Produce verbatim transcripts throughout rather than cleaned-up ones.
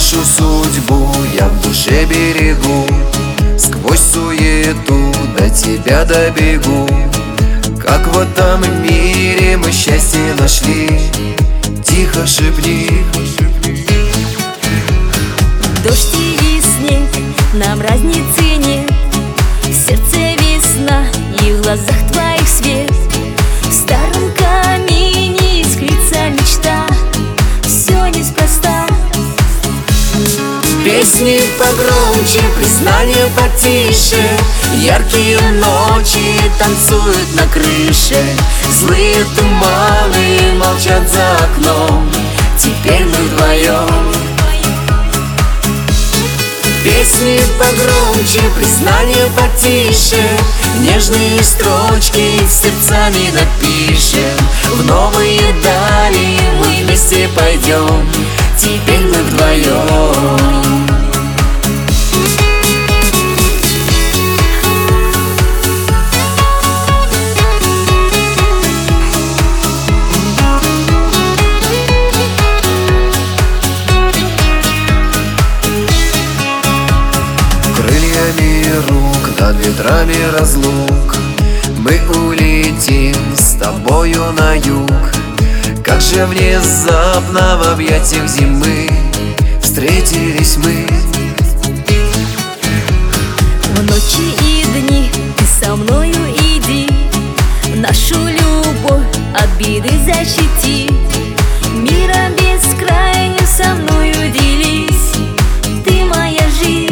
нашу судьбу я в душе берегу. Сквозь суету до тебя добегу. Как в этом мире мы счастье нашли, тихо шепни. Дождь и снег, нам разницы нет. В сердце весна и в глазах твоих свет. В старом камине искрится мечта. Все неспроста. Песни погромче, признания потише. Яркие ночи танцуют на крыше. Злые туманы молчат за окном. Теперь мы вдвоем. Песни погромче, признания потише. Нежные строчки сердцами напишем. В новые дали мы вместе пойдем. Теперь мы вдвоем. Рук над ветрами разлук мы улетим с тобою на юг. Как же внезапно в объятиях зимы встретились мы. В ночи и дни ты со мною иди. Нашу любовь от беды защити. Миром бескрайним со мною делись. Ты моя жизнь.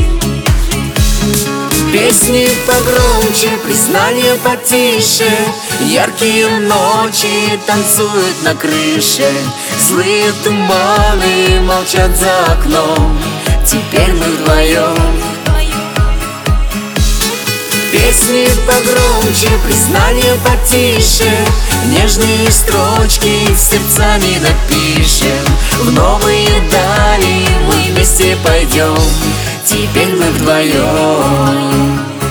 Песни погромче, признания потише. Яркие ночи танцуют на крыше. Злые туманы молчат за окном. Теперь мы вдвоем. Песни погромче, признания потише. Нежные строчки сердцами напишем. В новые дали мы вместе пойдем. Теперь мы вдвоем.